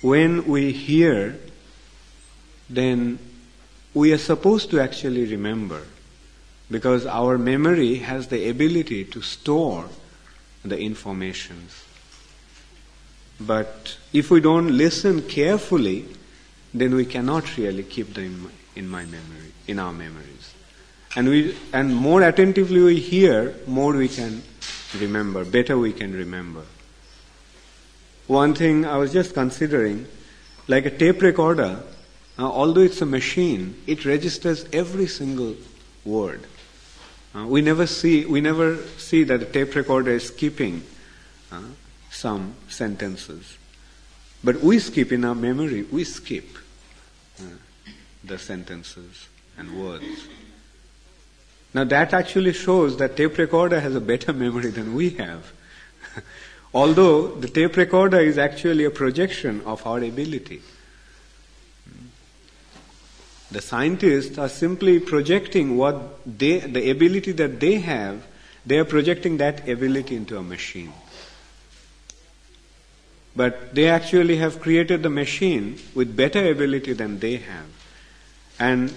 when we hear, then we are supposed to actually remember, because our memory has the ability to store the informations. But if we don't listen carefully, then we cannot really keep them in our memories. And more attentively we hear, more we can remember, better we can remember. One thing I was just considering, like a tape recorder, although it's a machine, it registers every single word. We never see that a tape recorder is skipping some sentences. But we skip in our memory, we skip the sentences and words. Now that actually shows that tape recorder has a better memory than we have. Although the tape recorder is actually a projection of our ability. The scientists are simply projecting the ability that they have, they are projecting that ability into a machine. But they actually have created the machine with better ability than they have. And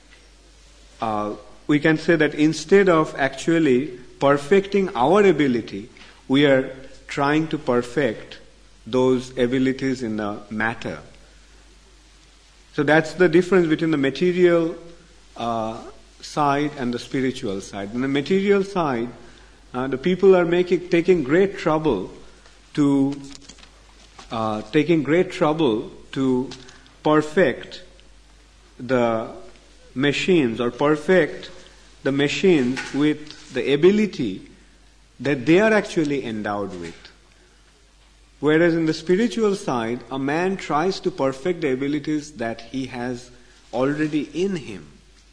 we can say that instead of actually perfecting our ability, we are trying to perfect those abilities in the matter. So that's the difference between the material side and the spiritual side. In the material side, the people are taking great trouble to perfect the machines, or perfect the machines with the ability that they are actually endowed with. Whereas in the spiritual side, a man tries to perfect the abilities that he has already in him.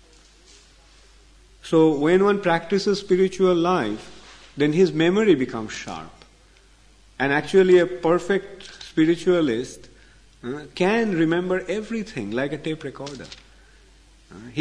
So when one practices spiritual life, then his memory becomes sharp. And actually a perfect spiritualist can remember everything like a tape recorder.